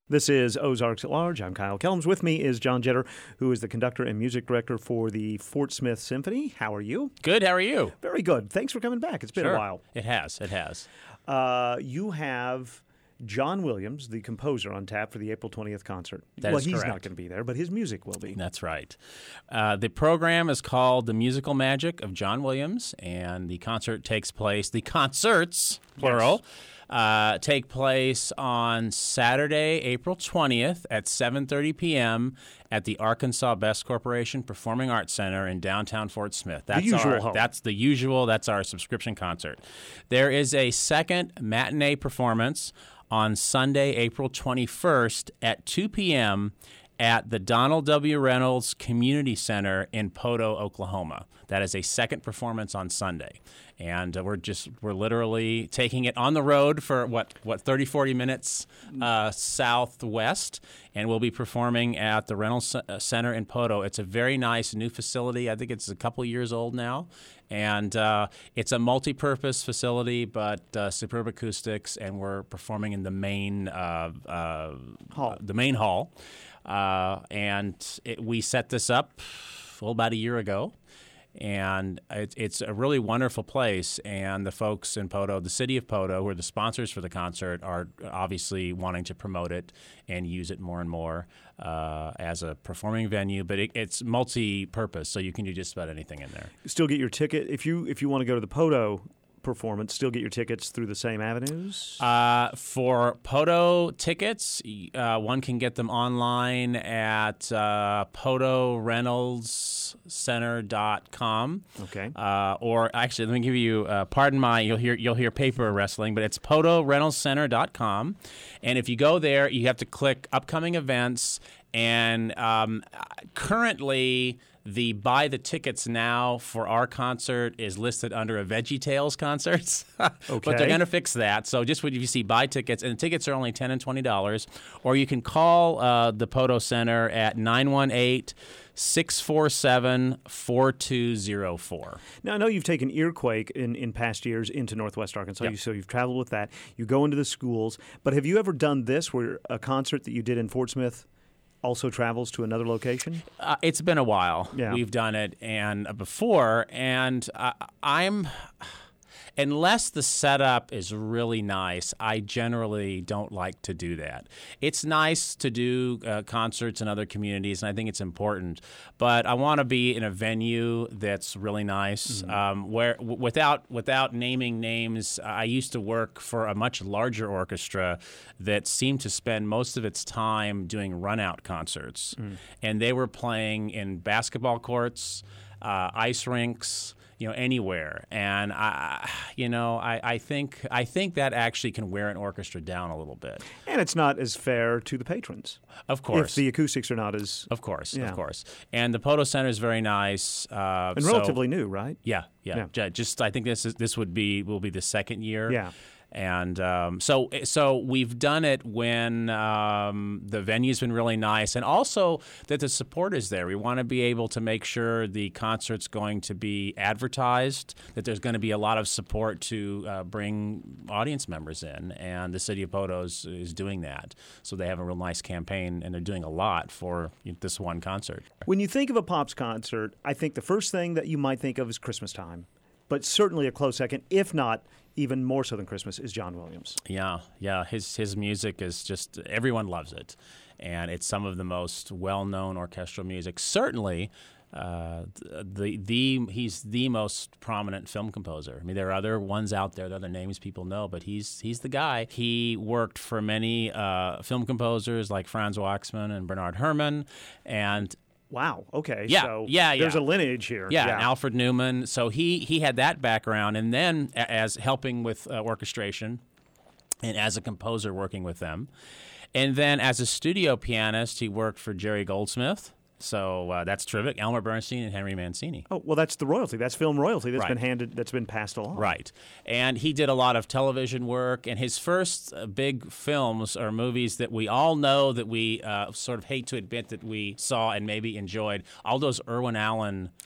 This is Ozarks at Large. I'm Kyle Kellums. With me is John Jetter, who is the conductor and music director for the Fort Smith Symphony. How are you? Good. How are you? Very good. Thanks for coming back. It's been a while. It has. You have John Williams, the composer, on tap for the April 20th concert. That is he's correct. not going to be there, but his music will be. That's right. The program is called The Musical Magic of John Williams, and the concerts, plural, take place on Saturday, April 20th at 7:30 p.m. at the Arkansas Best Corporation Performing Arts Center in downtown Fort Smith. That's the usual home. That's the usual. That's our subscription concert. There is a second matinee performance on Sunday, April 21st at 2 p.m. at the Donald W. Reynolds Community Center in Poto, Oklahoma. That is a second performance on Sunday. And we're literally taking it on the road for 30, 40 minutes southwest, and we'll be performing at the Reynolds Center in Poto. It's a very nice new facility. I think it's a couple years old now. And it's a multi-purpose facility, but superb acoustics, and we're performing in the main hall. We set this up about a year ago, and it's a really wonderful place. And the folks in Poto, the city of Poto, who are the sponsors for the concert, are obviously wanting to promote it and use it more and more as a performing venue. But it's multi-purpose, so you can do just about anything in there. Still get your ticket if you want to go to the Poto performance. Still get your tickets through the same avenues? For Poto tickets, one can get them online at PotoReynoldsCenter.com. Okay. Or actually, let me give you. Pardon my. You'll hear paper wrestling, but it's PotoReynoldsCenter.com. And if you go there, you have to click upcoming events. And currently, the buy the tickets now for our concert is listed under a VeggieTales concerts. Okay. But they're going to fix that. So just when you see buy tickets, and the tickets are only $10 and $20, or you can call the Poto Center at 918-647-4204. Now, I know you've taken Earquake in past years into Northwest Arkansas, Yep. So you've traveled with that. You go into the schools. But have you ever done this, where a concert that you did in Fort Smith also travels to another location? It's been a while. Yeah. We've done it before, and unless the setup is really nice, I generally don't like to do that. It's nice to do concerts in other communities, and I think it's important. But I want to be in a venue that's really nice. Where without naming names, I used to work for a much larger orchestra that seemed to spend most of its time doing run-out concerts, and they were playing in basketball courts, ice rinks, anywhere. And I think that actually can wear an orchestra down a little bit. And it's not as fair to the patrons. Of course. If the acoustics are not as... Of course. Yeah. And the Poto Center is very nice. And relatively new, right? Yeah. Just I think this will be the second year. Yeah. And so we've done it when the venue's been really nice, and also that the support is there. We want to be able to make sure the concert's going to be advertised, that there's going to be a lot of support to bring audience members in, and the city of Poto is doing that. So they have a real nice campaign, and they're doing a lot for this one concert. When you think of a Pops concert, I think the first thing that you might think of is Christmas time. But certainly a close second, if not even more so than Christmas, is John Williams. Yeah. His music is just, everyone loves it. And it's some of the most well-known orchestral music. Certainly, he's the most prominent film composer. I mean, there are other ones out there, there are other names people know, but he's the guy. He worked for many film composers like Franz Waxman and Bernard Herrmann, and Wow. Okay. Yeah. So yeah. There's a lineage here. Yeah. And Alfred Newman. So he had that background, and then as helping with orchestration, and as a composer working with them, and then as a studio pianist, he worked for Jerry Goldsmith. So that's terrific. Elmer Bernstein and Henry Mancini. Oh, well, that's the royalty. That's film royalty that's Right. been handed, that's been passed along. Right. And he did a lot of television work, and his first big films are movies that we all know, that we sort of hate to admit that we saw and maybe enjoyed. All those Irwin Allen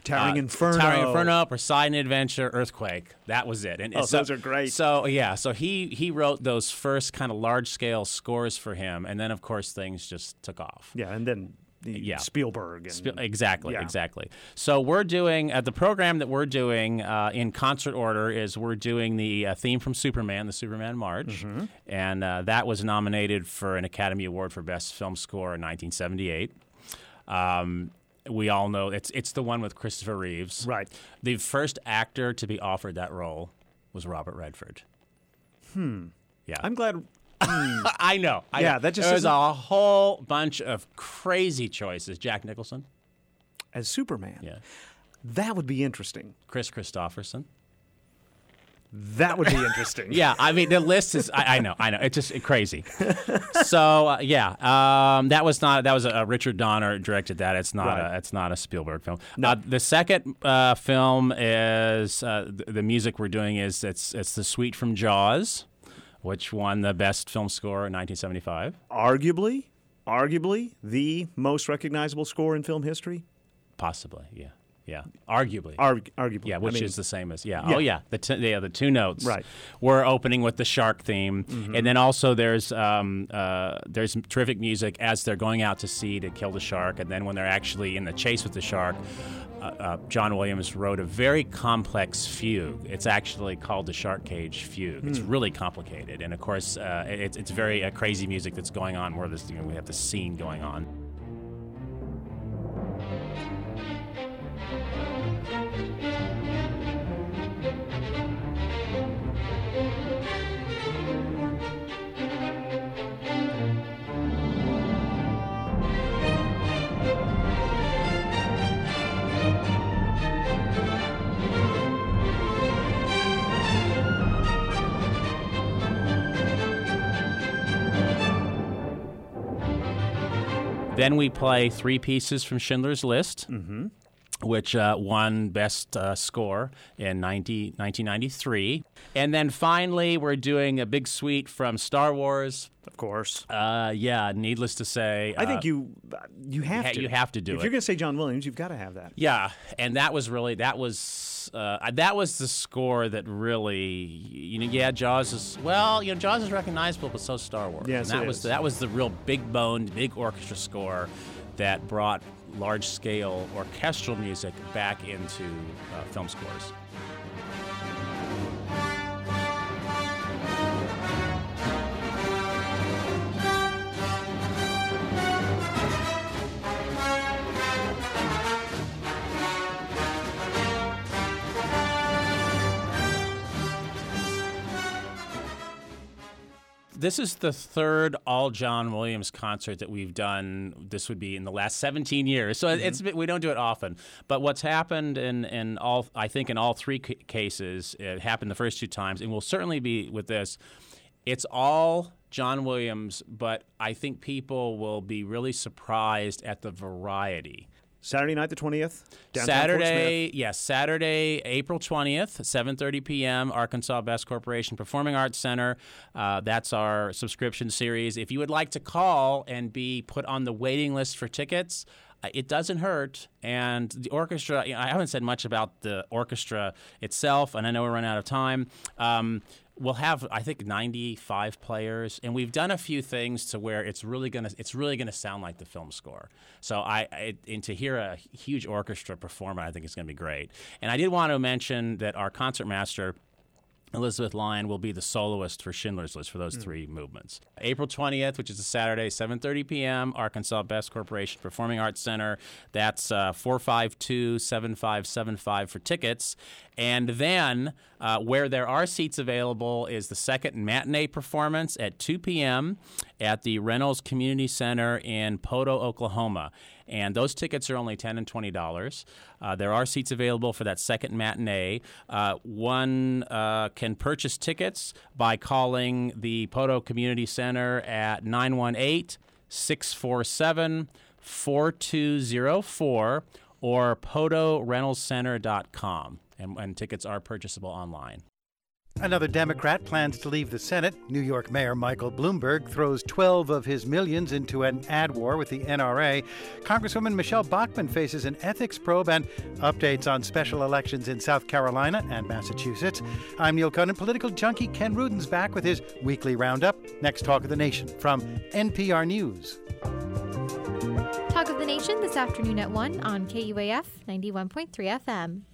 Towering Inferno. Towering Inferno, Poseidon Adventure, Earthquake. That was it. And those are great. So he wrote those first kind of large scale scores for him, and then of course things just took off. Yeah, and then Spielberg. And, exactly. So we're doing the program that we're doing in concert order is we're doing the theme from Superman, the Superman March, and that was nominated for an Academy Award for Best Film Score in 1978. We all know it's the one with Christopher Reeves. Right. The first actor to be offered that role was Robert Redford. Yeah. I'm glad. I know. That just there's a whole bunch of crazy choices. Jack Nicholson as Superman. Yeah. That would be interesting. Chris Christopherson. That would be interesting. Yeah, I mean the list is. I know. It's just crazy. So that was a Richard Donner directed that. It's not a Spielberg film. No. The second film is the music we're doing is it's the suite from Jaws, which won the best film score in 1975. Arguably the most recognizable score in film history. Possibly, yeah. Yeah, arguably. Arguably. Yeah, which is the same as, Oh, yeah, the two notes. Right. We're opening with the shark theme. And then also there's terrific music as they're going out to sea to kill the shark. And then when they're actually in the chase with the shark, John Williams wrote a very complex fugue. It's actually called the Shark Cage Fugue. It's really complicated. And, of course, it's very crazy music that's going on where we have this scene going on. Then we play three pieces from Schindler's List, which won Best Score in 1993. And then finally, we're doing a big suite from Star Wars. Of course. Needless to say. I think you have to. You have to do it. If you're going to say John Williams, you've got to have that. Yeah, and that was the score that really, Jaws is, Jaws is recognizable, but so is Star Wars. Yes, and that was the real big-boned, big orchestra score that brought large-scale orchestral music back into film scores. This is the third all John Williams concert that we've done. This would be in the last 17 years, so we don't do it often. But what's happened in all three cases, it happened the first two times, and will certainly be with this. It's all John Williams, but I think people will be really surprised at the variety. Saturday night, the 20th. Saturday, April 20th, 7:30 p.m. Arkansas Best Corporation Performing Arts Center. That's our subscription series. If you would like to call and be put on the waiting list for tickets, it doesn't hurt. And the orchestra, I haven't said much about the orchestra itself, and I know we're running out of time. We'll have, I think, 95 players, and we've done a few things to where it's really gonna sound like the film score. So and to hear a huge orchestra perform it, I think it's gonna be great. And I did want to mention that our concertmaster, Elizabeth Lyon, will be the soloist for Schindler's List for those three movements. April 20th, which is a Saturday, 7:30 p.m., Arkansas Best Corporation Performing Arts Center. That's 452-7575 for tickets. And then where there are seats available is the second matinee performance at 2 p.m. at the Reynolds Community Center in Poto, Oklahoma. And those tickets are only $10 and $20. There are seats available for that second matinee. One can purchase tickets by calling the Poto Community Center at 918-647-4204 or PotoReynoldsCenter.com. And tickets are purchasable online. Another Democrat plans to leave the Senate. New York Mayor Michael Bloomberg throws 12 of his millions into an ad war with the NRA. Congresswoman Michelle Bachmann faces an ethics probe, and updates on special elections in South Carolina and Massachusetts. I'm Neil Conan. Political junkie Ken Rudin's back with his weekly roundup. Next, Talk of the Nation from NPR News. Talk of the Nation this afternoon at 1 on KUAF 91.3 FM.